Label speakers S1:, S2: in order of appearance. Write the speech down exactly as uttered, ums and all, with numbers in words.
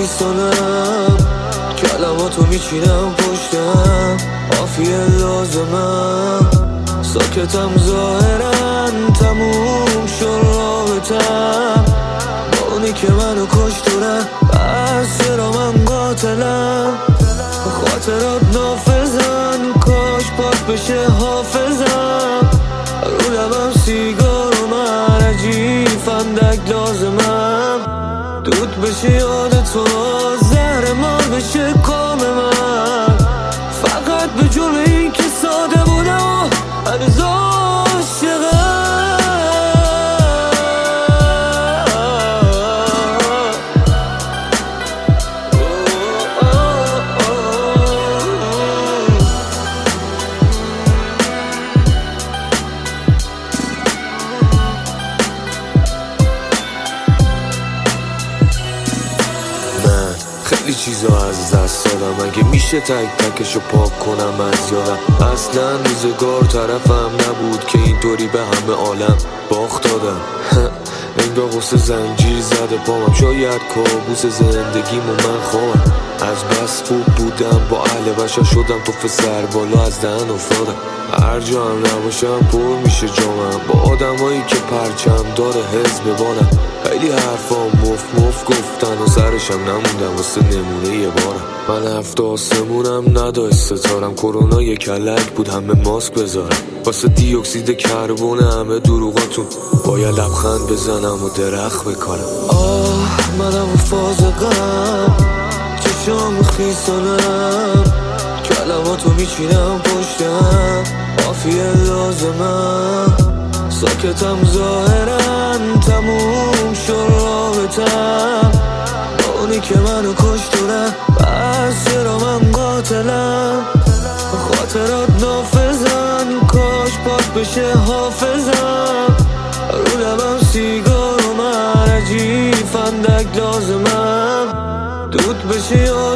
S1: خیسانم، کلماتو میچینم پشتم، عافیه لازمم، ساکتم ظاهرا، تموم شد رابطم با اونی که منو کشت و رفت. بس چرا من قاتلم، خاطرات نافذن، کاش پاک بشه حافظم، رو لبم سیگار و من عجیب فندک لازمم، دود بشه یاد تو، زهر مار بشه کام من، فقط به جرم این که ساده بودم و هنوز عاشقم. خیلی چیزا از دست دادم، اگه میشه تک تکشو پاک کنم از یادم. اصلا روزگار طرفم نبود که اینطوری به همه عالم باخت دادم. انگار غصه زنجیر زده پامم، شاید کابوس زندگیمو من خوابم. از بس خوب بودم با اهل بشر، شدم توف سر بالا از دهن افتادم. هر جا هم نباشم پر میشه جامم با آدمایی که پرچم داره حزب بانم. خیلی حرفام مف مف گفتن و سرشم نموندم واسه نمونه یه بارم. من هفت آسمونم نداشت ستارم، کرونا یه کلک بود همه ماسک بذارم. واسه دی اکسید کربن همه دروغاتون باید لبخند بزنم و درخت بکارم. آه منم و فازقم، چشام خیسانم، کلماتو میچینم پشتم، عافیه لازمم، ساکتم ظاهرا، تموم شد رابطم با اونی که منو کشت و رفت. بس چرا من قاتلم، خاطرات نافذن، کاش پاک بشه حافظم، رو لبم سیگار و من عجیب فندک لازمم، دود بشه